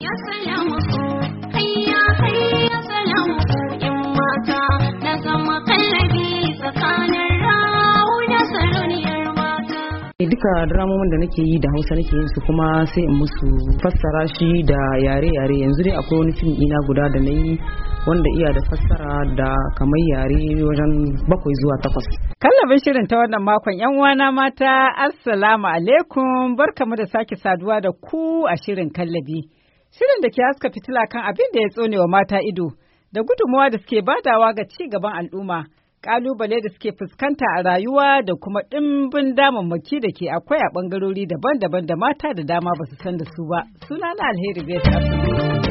Duka dramomin da nake yi da Hausa nake yin su kuma sai in musu fassara shi da yare-yare. Yanzu dai akwai wani fim ina guda da na yi wanda iya da fassara da kamar yare wajen 7 zuwa 8. Kallabin shirin ta wannan makon yan uwana mata, assalamu alaikum, barkamu da sake saduwa da ku a shirin kallabi. Shirin da ke haska fitila kan abin da ya tsonewa mata ido da gudunmawa da suke badawa ga ci gaban al'umma. Ƙalubale da suke fuskanta a rayuwa da kuma ɗimbin damammaki da ke akwai a ɓangarori daban-daban da mata da dama ba su san da su ba. Sunana Alheri Grace Abdul.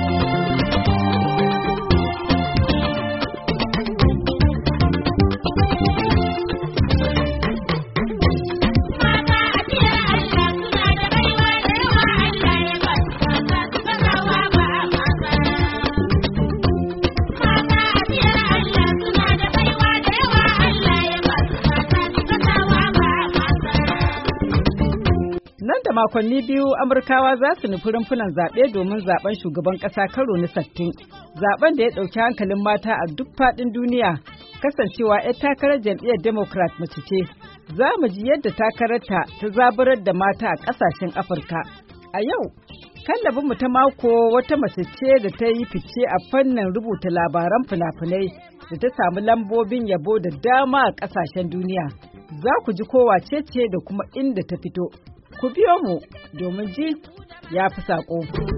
Makonni biyu Amurkawa za su nufi rumfunan zaɓe domin zaɓen shugaban ƙasa karo na 60. Zaɓen da ya ɗauki hankalin mata a duk faɗin duniya, kasancewa 'yar takarar jam'iyyar Democrat mace ce. Za mu ji yadda takararta ta zaburar da mata a ƙasashen Afirka. A yau, kallabinmu ta mako wata mace ce da ta yi fice a fannin rubuta labaran fina-finai da ta samu lambobin yabo da dama a ƙasashen duniya. Za ku ji kowace ce da kuma inda ta fito. Ku biyo mu domin ji ya fi saƙo.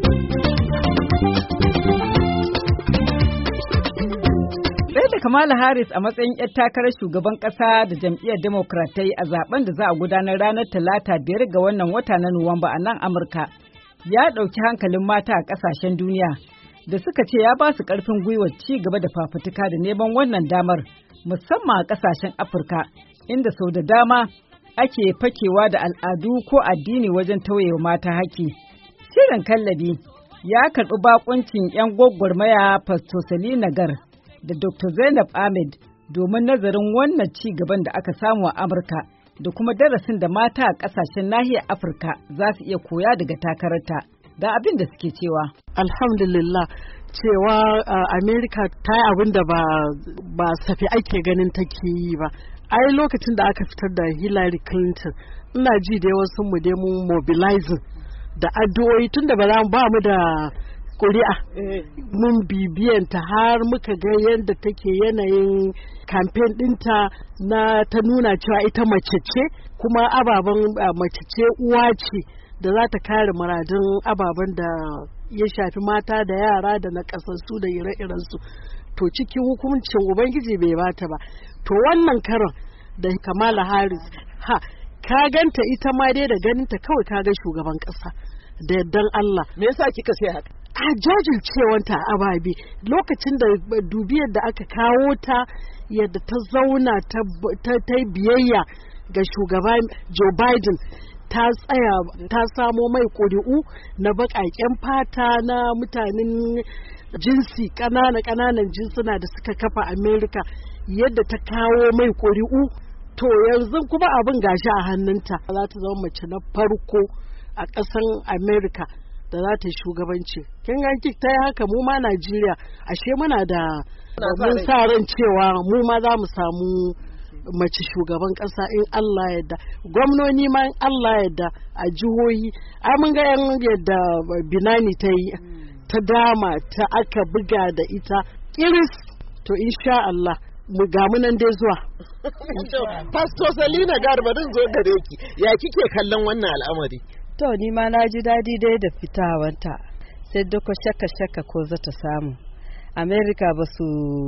Sai da Kamala Harris a matsayin 'yar takarar shugaban ƙasa da jam'iyyar Democrat ta yi a zaben da za a gudanar ranar Talata 5 ga wannan wata na Nuwamba a nan Amurka, ya ɗauki hankalin mata a ƙasashen duniya da suka ce ya ba su ƙarfin gwiwa ci gaba da fafutuka da neman wannan damar, musamman a ƙasashen Afirka, inda sau da dama ake fakewa da al'adu ko addini wajen tauyewa mata haƙƙi. Shirin kallabi ya karɓi bakuncin 'yan gwagwarmaya Pastor Selina Gar da Dr. Zainab Ahmed domin nazarin wannan ci gaban da aka samu a Amurka da kuma darasin da mata a ƙasashen nahiyar Afirka za su iya koya daga takararta. Da abin da suke cewa. Alhamdulillah cewa Amerika ta yi abin da ba safi ake ganin take yi ba. Ai lokacin da aka fitar da Hillary Clinton, ina ji da wasu mu dai mun mobilizing da addu'o'i tunda ba mu da ƙuri'a. Mun bibiyanta har muka ga yadda take yanayin campaign ɗinta na ta nuna cewa ita mace ce, kuma ababen mace ce uwa ce da za ta kare muradun ababen da ya shafi mata da yara da na ƙasassu da ire-irensu. To cikin hukuncin Ubangiji bai bata ba. To wannan karon da Kamala Harris, ka ganta ita ma dai da ganinta kawai ka ga shugaban ƙasa da yardan Allah. Me yasa kika sai haka? A jajircewanta a ababe lokacin da dubiyar da aka kawo ta, yadda ta zauna ta biyayya ga shugaban Joe Biden, ta tsaya ta samo mai ƙuri'u na baƙaƙen fata na mutanen jinsi ƙananan jinsuna da suka kafa Amerika, yadda ta kawo mai ƙuri'u. To yanzu kuma abin gashi a hannunta, za ta zama mace na farko a ƙasan Amerika da za ta yi shugabanci. Kin ga ta yi haka, mu ma Najeriya ashe muna da mun sa ran cewa mu ma za mu samu mace shugaban ƙasa in Allah yadda. Gwamnoni ma in Allah yadda a jihohi. Ai mun ga yadda Binani ta yi, ta dama ta aka buga da ita kiris. To insha Allah mu ga nan dai zuwa. Pastor Selina Gar, barin zo gare ki. Ya kike kallon wannan al'amari? To ni ma na ji dadi dai da fitawanta. Sai duka shakka ko za ta samu. America ba su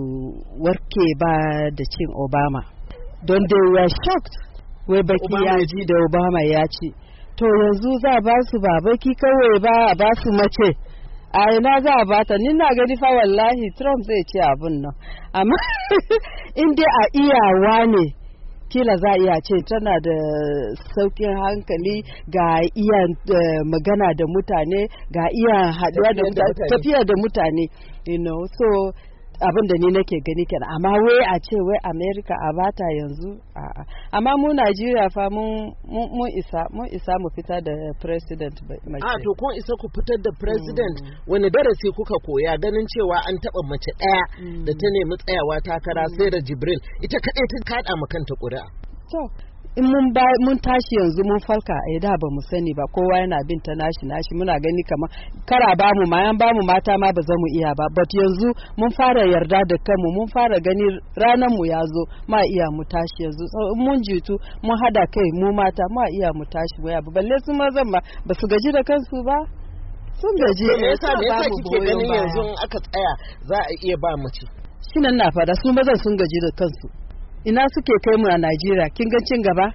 warke ba da cin Obama. Don they were shocked. Wai baki ya ji da Obama ya ci. To yanzu za ba su ba baki kawai ba ba su mace. A ina za a bata, ni na gani fa wallahi Trump zai ce abun nan. Amma in dai a iyawa ne, kila za a iya ce tana da saukin hankali, ga iya magana da mutane, ga iya haɗuwa da mutane, tafiya da mutane, you know. So abin da ni nake gani kenan, amma wai a ce wai America a bata yanzu a'a. Amma mu Najeriya fa mun isa mu fitar da president mace. To kun isa ku fitar da president. Wani darasi kuka koya ganin cewa an taba mace daya da ta nemi tsayawa takara sai da Jibril ita kadai ta kada ma kanta ƙuri'a. To in mun tashi yanzu mun falka da ba mu sani ba, kowa yana bin ta nashi muna gani kamar kara ba mu ma yan ba mu mata ma ba za mu iya ba, but yanzu mun fara yarda da kanmu, mun fara gani ranar mu ya zo ma iya mu tashi yanzu. Mun jitu mun hada kai mu mata ma iya mu tashi mu yabu, balle su mazan ma ba su gaji da kansu ba, sun gaji. Me yasa kike ganin yanzu aka tsaya za a iya ba mace? Shi nan na fada su mazan sun gaji da kansu. Ina suke kai mu a Najeriya? Kin ga cin gaba,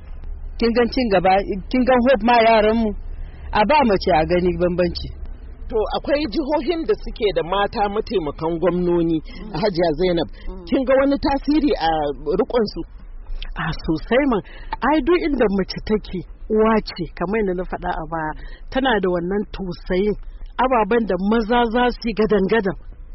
kin ga hope ma yaran mu, a ba mace a gani bambanci. To akwai jihohin da suke da mata mataimakan gwamnoni, Hajiya Zainab, kin ga wani tasiri a rikon su? Sosai man, ai duk inda mace take uwa ce, kamar yadda na faɗa a baya, tana da wannan tausayin ababen da maza za su yi gadan-gadan.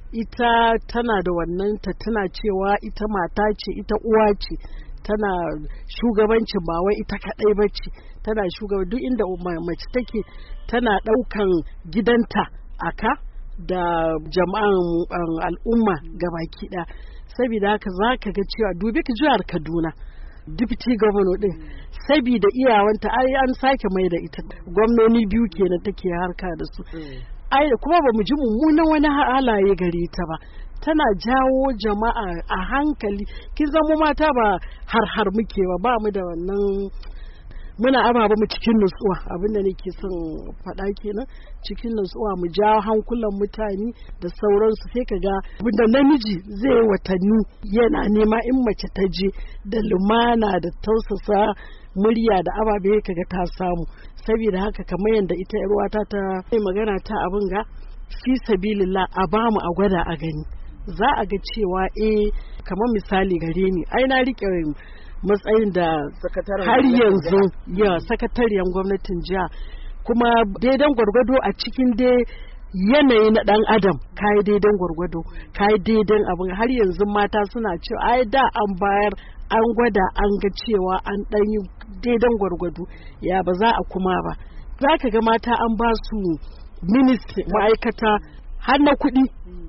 Ita tana da wannan tana cewa ita mata ce, ita uwa ce, tana shugabancin ba wai ita kaɗai ba ce, tana shugaban duk inda mace take, tana ɗaukan gidanta aka da jama'an al'umma gabaki ɗaya. Saboda haka za ka ga cewa dubi ka jihar Kaduna, deputy governor din, saboda iyawanta an sake mai da ita gwamnoni 2 kenan take harka da su. Kuma ba mu ji mummunan wani halaye gare ta ba, tana jawo jama'a a hankali. Kin zama mata ba har muke ba mu da wannan, muna ababa mu cikin nutsuwa, abinda nake son faɗa kenan, cikin nutsuwa mu jawo hankulan mutane da sauransu. Sai ka ga abinda namiji zai watanni yana nema, in mace ta je da lumana da tausasa murya da ababe kaga ta samu. Saboda haka kamar yadda ita yar uwata ta magana ta abin ga fi sabilillah, a bamu a gwada a gani, za a ga cewa kamar misali gare ni, ai na rike matsayin da har yanzu sakatariyar gwamnatin jiha, kuma daidan gwargwado a cikin dai yanayi na dan adam, kai daidan gwargwado, kai daidan abin. Har yanzu mata suna cewa ai da an bayar, an gwada, an ga cewa an dan yi daidan gwargwado, ya ba za a kuma ba. Za ka ga mata an ba su ministry, ma'aikata har na kuɗi,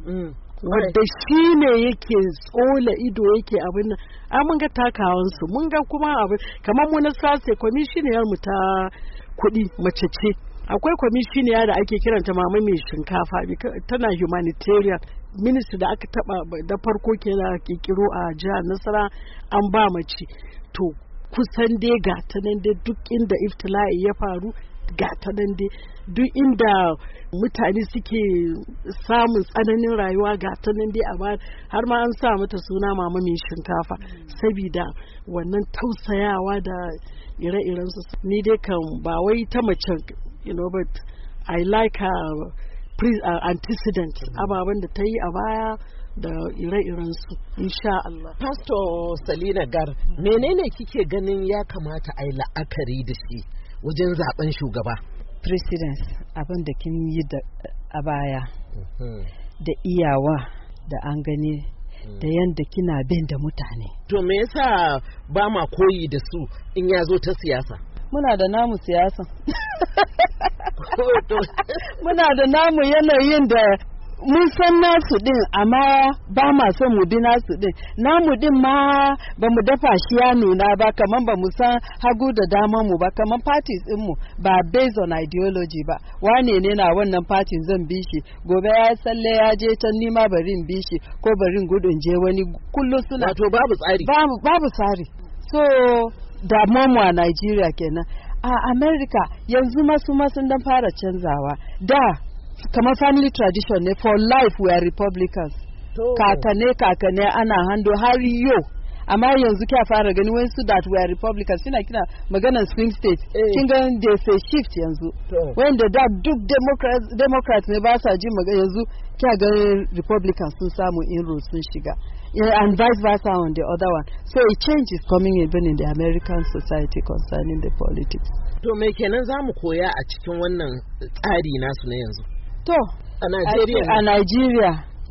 wadda shi ne yake tsola ido yake abin nan. Mun ga takawansu, mun ga kuma abin kamar mu na sase kwamishiniyar mu ta kuɗi mace ce. Akwai kwamishiniya da ake kiranta mama mai shinkafa, tana humanitarian ministry da aka taba da farko kenan kikiro a jihar Nasara, an ba mace. To kusan dai ga ta nan dai duk inda iftila'i ya faru, ga ta nan dai duk inda mutane suke samun tsananin rayuwa, ga ta nan dai a har ma an sa mata suna mama mai shinkafa, saboda wannan tausayawa da ire-irensu. Ni dai kan ba wai ta mace, but I like her antecedent, ababen da ta yi a baya da ire-irensu, insha Allah. Pastor Selina Gar, menene kike ganin ya kamata a yi la'akari da shi wajen zaben shugaba? President, abin da kin yi a baya, da iyawa da an gani, da yanda kina bin da mutane. To me yasa ba ma koyi da su in ya zo ta siyasa? Muna da namu siyasa. Muna da namu yanayin da mun san nasu din, amma ba ma son mu bi nasu din. Namu din ma ba mu dafa shi ya nuna ba, kaman ba mu san hagu da dama mu ba, kaman parties din mu ba based on ideology ba. Wane ne na wannan party zan bi shi, gobe ya tsalle ya je can nima bari in bi shi, ko bari in gudun je wani, kullum suna. Wato babu tsari. Babu tsari. So damuwa a Nigeria kenan. A America yanzu masu sun dan fara canzawa. Da kamar family tradition ne, for life we are Republicans. Kakane ana hando har yau. Amma yanzu kya fara gani wasu that we are Republicans, suna kina maganar swing state. Kin ga they say shift yanzu. Wanda da duk Democrats ne ba sa ji magana, yanzu kya ga Republicans sun samu inroads sun shiga. And vice versa on the other one. So a change is coming even in the American society concerning the politics. To me kenan za mu koya a cikin wannan tsari nasu na yanzu? To a Nigeria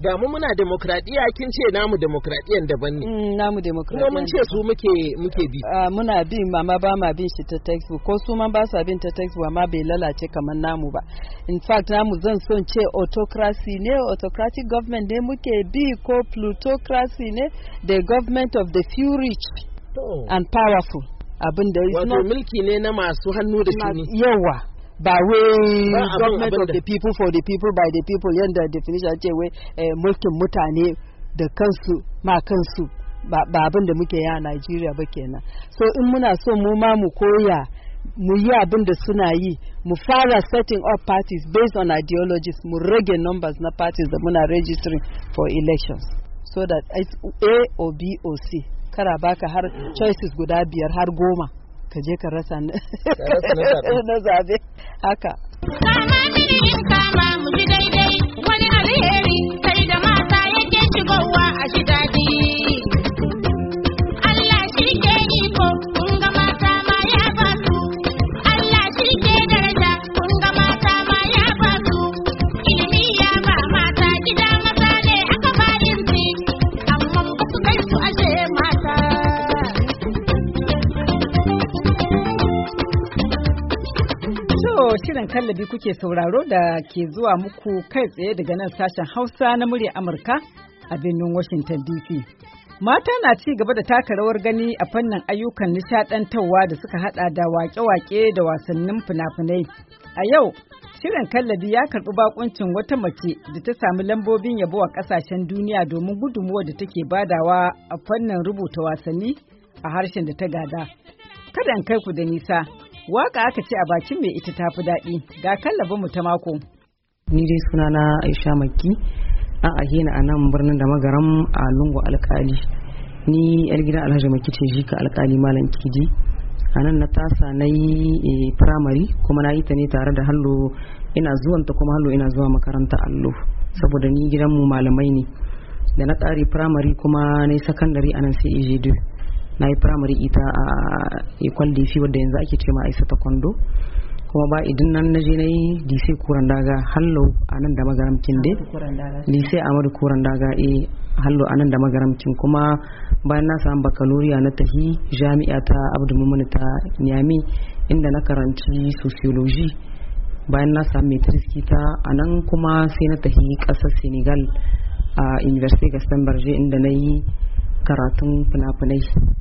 ga mu muna demokradiya kin ce namu demokradiyan daban ne. Namu demokradiyan. Kuma mun ce su muke bi. Muna bi amma ba ma bin shi ta textbook ko su man ba sa bin ta textbook amma bai lalace kamar namu ba. In fact namu zan son ce autocracy ne, autocratic government ne muke bi ko plutocracy ne, the government of the few rich and powerful. Abin da is wato mulki ne na masu hannu da shuni. Yawa. Ba wai government of the people for the people by the people yanda definition ce wai mulkin mutane da kansu ma kansu ba abin da muke yi a Nigeria ba kenan. So in muna so mu ma mu koya mu yi abin da suna yi, mu fara setting up parties based on ideologies, mu rage numbers na parties da muna registering for elections so that it's A or B or C. Kara baka har choices guda 5 har 10 ka je ka rasa na zabe haka. Kama mini in kama mu ji daidai wani alheri kai da mata yake shigowa a shi daɗi. Allah shi ke iko kun ga mata ma ya ba su. Allah shi ke daraja kun ga mata ma ya ba su. Ilimi ya ba mata gida maza ne aka ba inci amma ba su kai su ashe mata. Shirin kallabi kuke sauraro da ke zuwa muku kai tsaye daga nan sashen Hausa na murya Amurka a birnin Washington DC. Mata na ci gaba da taka rawar gani a fannin ayyukan nishadantarwa da suka hada da wake-wake da wasannin fina-finai. A yau, shirin kallabi ya karbi bakuncin wata mace da ta sami lambobin yabo a kasashen duniya domin gudunmuwa da take badawa a fannin rubuta wasanni a harshen da ta gada. Kada in kai ku da nisa. Waka aka ce a bakin mai ita tafi daɗi ga kallabin mu ta mako. Ni dai sunana Aisha Makki, an ahena a nan birnin da magaram a lungu alkali. Ni yar gidan Alhaji Makki ce jika alkali Malam Kiji. A nan na tasa na yi firamare kuma na yi ta ne tare da hallo ina zuwanta kuma hallo ina zuwa makaranta allo saboda ni gidanmu malamai ne. Da na ƙare firamare kuma na yi sakandare a nan sai Ijedu. Na yi firamare ita a Ecole de Filles wadda yanzu ake ce ma Aisa Taekwondo kuma ba idan nan na je na yi Lycée Kuran Daga hallo a nan da magaramcin dai Lycée Amadu Kuran Daga hallo a nan da magaramcin kuma bayan na samu baccalaureate na tahi jami'a ta Abdul Mumuni ta Niamey inda na karanci sociology. Bayan na samu matric ta a nan kuma sai na tahi ƙasar Senegal a Université Gaston Berger inda na yi karatun fina-finai.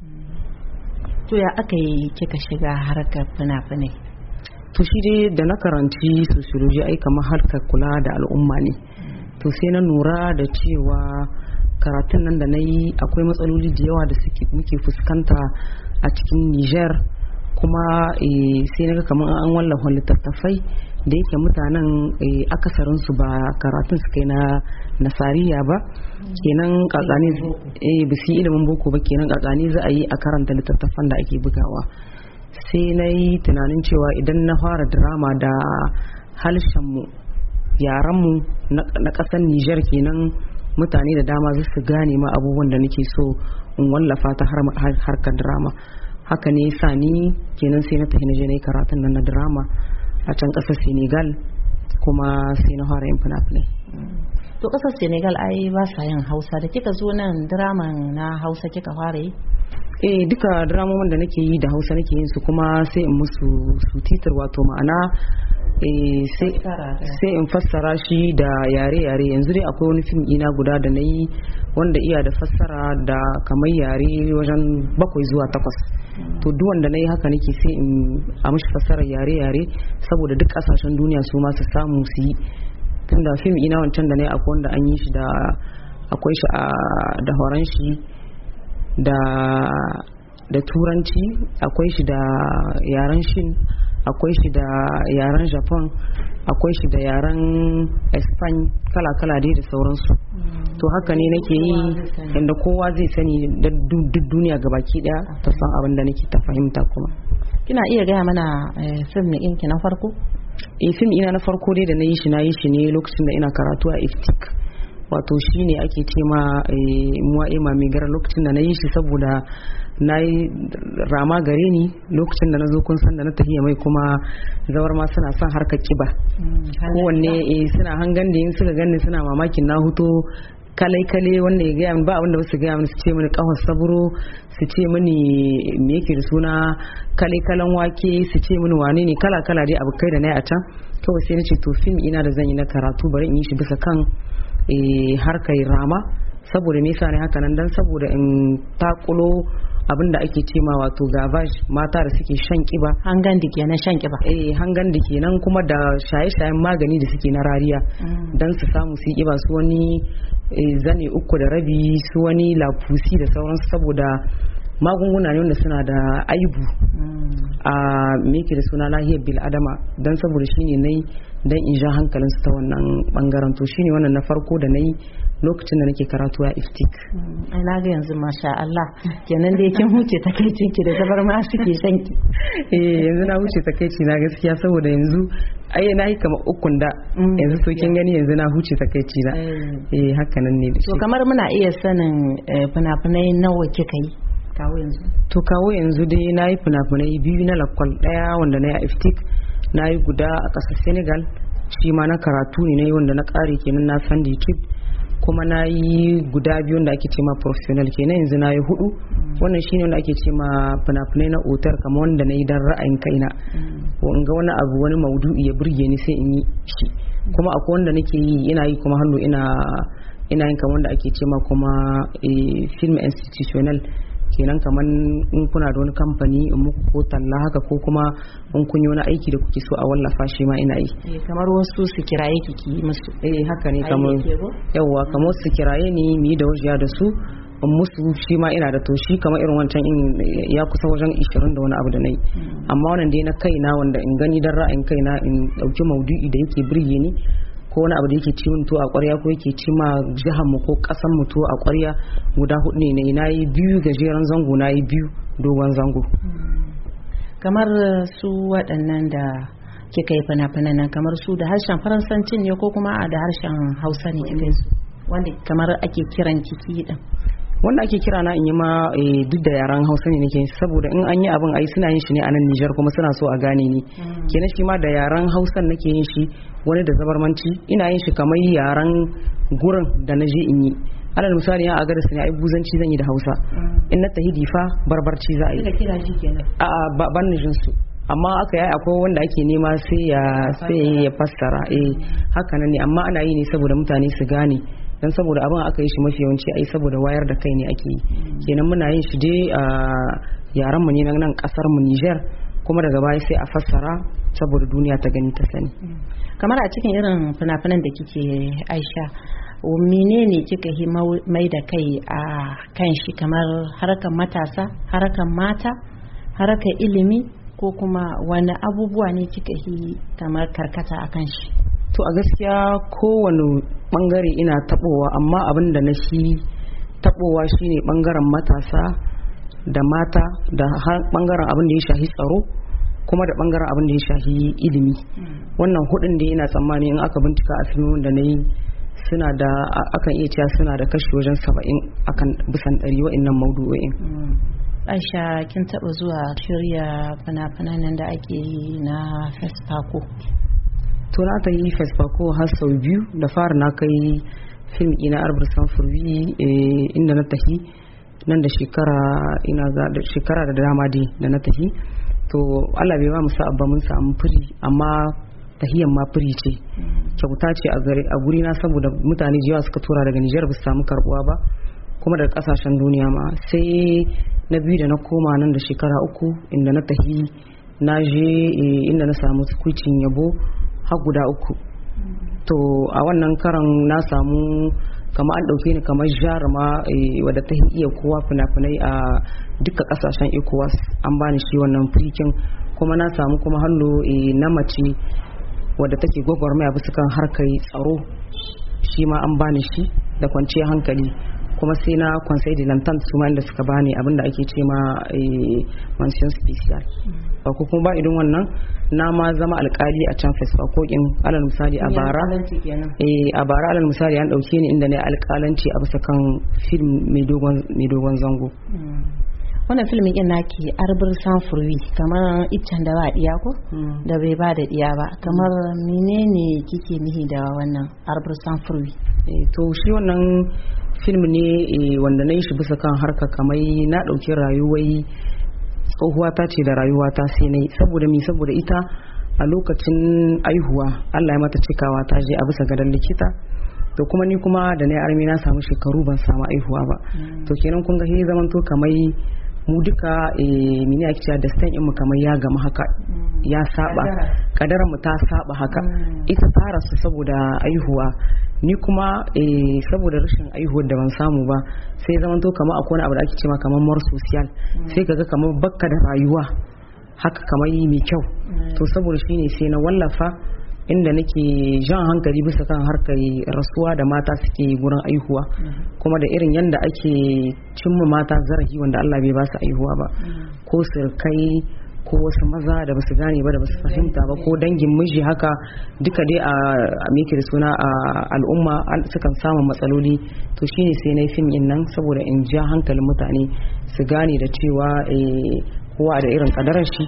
To ya aka yi kika shiga harkar fina-finai? To shi dai da na karanci sociology ai kamar harkar kula da al'umma ne. To sai na lura da cewa karatun nan da na yi akwai matsaloli da yawa da muke fuskanta a cikin Niger kuma sai na ga kamar an wallafa littattafai da yake mutanen akasarin su ba karatun su kai na nasariya ba kenan kakani ba su ilimin boko ba kenan kakani za a yi a karanta littattafan da ake bugawa. Sai na yi tunanin cewa idan na fara drama da harshenmu yaranmu na ƙasar Niger kenan mutane da dama za su gane ma abubuwan da nake so in wallafa ta harkar drama. Haka ne sa ni kenan sai na tafi na je na yi karatun nan na drama a can ƙasar Senegal kuma sai na fara yin fina-finai. To ƙasar Senegal ai ba sa yin Hausa, da kika zo nan draman na Hausa kika fara yi? Duka dramomin da nake yi da Hausa nake yin su kuma sai in musu titir wato ma'ana sai in fassara shi da yare-yare. Yanzu dai akwai wani fim ina guda da na yi wanda iya da fassara da kamar yare wajen 7 zuwa 8. To duk wanda na yi haka nake sai in a mishi fassarar yare-yare saboda duk kasashen duniya su ma su samu su yi. Tunda fim ina wancan da na yi akwai wanda an yi shi da akwai shi da horon shi da turanci, akwai shi da yaren shin, akwai shi da yaren japan, akwai shi da yaren espan, kala-kala dai da sauransu. To haka ne nake yi inda kowa zai sani da duk duniya gabaki daya ta san abin da nake ta fahimta. Kuma kina iya gaya mana film ɗinki na farko? Film ina na farko dai da na yi shi ne lokacin da ina karatu a iftik wato shine ake ce ma muwa'i mai gara lokacin da na yi shi saboda na yi rama gare ni lokacin da na zo kun san da na tafiya mai kuma zawar ma suna son harkar kiba kowanne suna hangan da yin suka gani suna mamakin na huto kalai wanda ya gaya min ba abinda ba su gaya min su ce mini kawar saburo su ce mini me yake da suna kalan wake su ce mini wane ne kala dai abu kai da na yi a can kawai sai na ce to fim ina da zan yi na karatu bari in yi shi bisa kan harkar rama saboda me yasa ne haka nan dan saboda in takulo abinda ake ce ma wato gavage mata da suke shan kiba hangan da kenan shan kiba hangan da kenan kuma da shaye-shayen magani da suke na rariya dan su samu su kiba su wani zane 3.5 su wani lafusi da sauransu saboda magunguna ne wanda suna da aibu a meke da suna lahiyar bil adama dan saboda shine nayi dan in ja hankalinsu ta wannan bangaren to shine wannan na farko da nayi lokacin da nake karatu a iftik. Na ga yanzu masha Allah kenan dai kin huce takaicin ki da zabar ma suke shan ki. Yanzu na huce takaici na gaskiya saboda yanzu ai na yi kamar ukun da yanzu so kin gani yanzu na huce takaici na. Haka nan ne. To kamar muna iya sanin fina-finai nawa kika yi kawo yanzu? To kawo yanzu dai na yi fina-finai 2 na lakwal, daya wanda na yi a iftik, na yi guda a ƙasar Senegal shi ma na karatu ne na yi wanda na ƙare kenan na Sandy Kip, kuma na yi guda 2 wanda ake ce ma professional kenan yanzu na yi 4 wannan shine wanda ake ce ma fina-finai na otar kamar wanda na yi dan ra'ayin kaina in ga wani abu wani maudu'i ya burge ni sai in yi shi, kuma akwai wanda nake yi ina yi kuma hannu ina yin kamar wanda ake ce ma kuma film institutional kenan kamar in kuna da wani kamfani in muku ko talla haka ko kuma in kun yi wani aiki da kuke so a wallafa shi ma ina yi kamar wasu su kiraye kiki musu haka ne kamar yawa kamar su kiraye ni mu yi da wajiya da su in musu shi ma ina da to shi kamar irin wancan in ya kusa wajen 20 da wani abu da nayi amma wannan dai na kaina wanda in gani dan ra'ayin kaina in dauki maudu'i da yake burge ni ko wani abu da yake ci to a ƙwarya ko yake ci ma jihar mu ko ƙasar mu to a ƙwarya guda 4 ne na yi 2 gajeren zango na yi 2 dogon zango. Kamar su waɗannan da kika yi fina-finan nan kamar su da harshen faransancin ne ko kuma da harshen hausa ne kika yi su wanda kamar ake kiran kiki din? Wanda ake kira na in yi ma duk da yaran hausa ne nake saboda in an yi abin ai suna yin shi ne a nan Nijar kuma suna so a gane ni kenan shi ma da yaran hausan nake yin shi wani da zabarmanci ina yin shi kamar yaran gurin da na je in yi alal misali ya aga da sani ai buzanci zan yi da hausa in na tahi difa barbarci za a yi a ban nijin su amma aka yi akwai wanda ake nema sai ya fassara haka nan ne amma ana yi ne saboda mutane su gane dan saboda abin aka yi shi mafi yawanci ai saboda wayar da kai ne ake yi kenan muna yin shi dai a yaran mu ne nan kasar mu Niger kuma daga baya sai a fassara saboda duniya ta gani ta sani. Kamar a cikin irin fina-finan da kike Aisha menene kika yi mai da kai a kan shi kamar harkar matasa, harkar mata, harkar ilimi ko kuma wani abubuwa ne kika yi kamar karkata a kan shi? To a gaskiya kowane bangare ina tabowa amma abin da na shi tabowa shine bangaren matasa da mata da bangaren abin da ya shahi tsaro kuma da bangaren abin da ya shahi ilimi wannan hudun da ina tsammani in aka bincika a filmin da na yi suna da akan iya cewa suna da kashi wajen 70 akan bisan 100 wa'annan maudu'o'in. Aisha kin taba zuwa shirya fina-finan da ake yi na Fesfako? To na ta yi Fesfako har sau 2 da fara na kai film ina Arbar Sanfurwi inda na tafi nan da shekara da dama dai da na tafi to Allah bai ba mu sa'a ba mun samu firi amma tahiyan ma firi ce kyauta ce a guri na saboda mutane jiya suka tura daga Nijar ba su samu karbuwa ba kuma daga kasashen duniya ma sai na biyu da na koma nan da shekara 3 inda na tafi na je inda na samu tukuicin yabo har guda 3 to a wannan karan na samu kama an dauke ni kamar jaruma wadda ta iya kowa fina-finai a duka kasashen ECOWAS an bani shi wannan firikin kuma na samu kuma hallo na mace wadda take gwagwarmaya bisa kan harkar tsaro shi ma an bani shi da kwanciyar hankali kuma sai na conseil de l'entente su ma inda suka bani abinda ake ce ma mention special ko kuma ba idan wannan na ma zama alkali a can festival kokin alal misali a bara a bara alal misali an dauke ni inda ne alkalanci a bisa kan film mai dogon zango. Wannan filmin ɗin naki arbir sanfurwi kamar iccen da ba diya ko da bai ba da diya ba, kamar menene kike nihi da wannan arbir sanfurwi? To shi wannan film ne wanda na yi shi bisa kan harka kamar na ɗauki rayuwai tsohuwata ce da rayuwata sai na yi saboda ita a lokacin aihuwa Allah ya mata cikawa ta je a bisa gadon likita, to kuma ni kuma da na yi armi na samu shekaru ban samu aihuwa ba. To kenan kun ga he zaman to kamar mu duka mini ake cewa da stan mu kamar ya gama haka ya saba kadarar mu ta saba haka. Ita ta rasu saboda aihuwa, ni kuma saboda rashin aihuwar da ban samu ba sai zaman to kamar akwai wani abu da ake cewa kamar mor social, sai kaga kamar bakka da rayuwa haka kamar mai kyau. To saboda shine sai na wallafa inda nake jan hankali bisa kan harkar rasuwa da mata suke gurin aihuwa, kuma da irin yadda ake cimma mata zarafi wanda Allah bai ba su aihuwa ba, ko sirkai ko wasu maza da basu gane ba da basu fahimta ba, ko dangin miji haka duka dai a meke da suna a al'umma sukan samu matsaloli. To shine sai na yi fim din nan saboda in ja hankalin mutane su gane da cewa kowa da irin kadarar shi.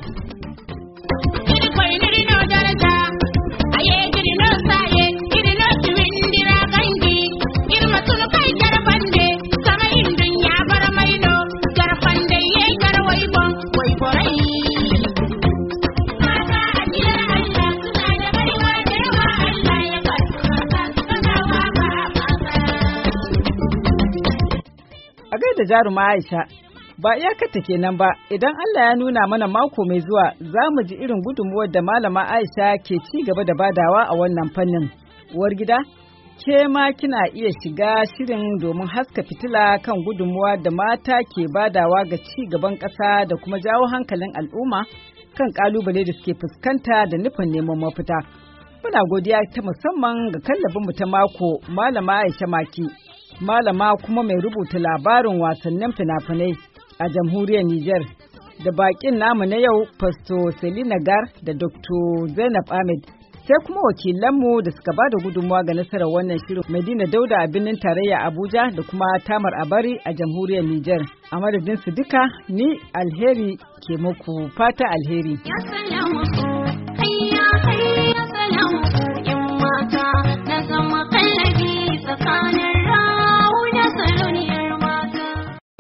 Da jaruma Aisha ba iyakarta kenan ba, idan Allah ya nuna mana mako mai zuwa za mu ji irin gudunmuwar da malama Aisha ke ci gaba da badawa a wannan fannin. Uwar gida, ke ma kina iya shiga shirin domin haska fitila kan gudunmuwa da mata ke badawa ga ci gaban ƙasa da kuma jawo hankalin al'umma kan ƙalubale da suke fuskanta da nufin neman mafita. Muna godiya ta musamman ga kallabinmu ta mako malama Aisha Maki, malama kuma mai rubuta labarin wasannin fina-finai a jamhuriyar Nijar, da bakin namu na yau Pastor Selina Gar da Dr. Zainab Ahmed, sai kuma wakilanmu da suka ba da gudunmawa ga nasarar wannan shirin, Madina Dauda a birnin tarayya Abuja da kuma Tamar Abari a jamhuriyar Nijar. A madadin su duka, ni Alheri ke muku fata alheri.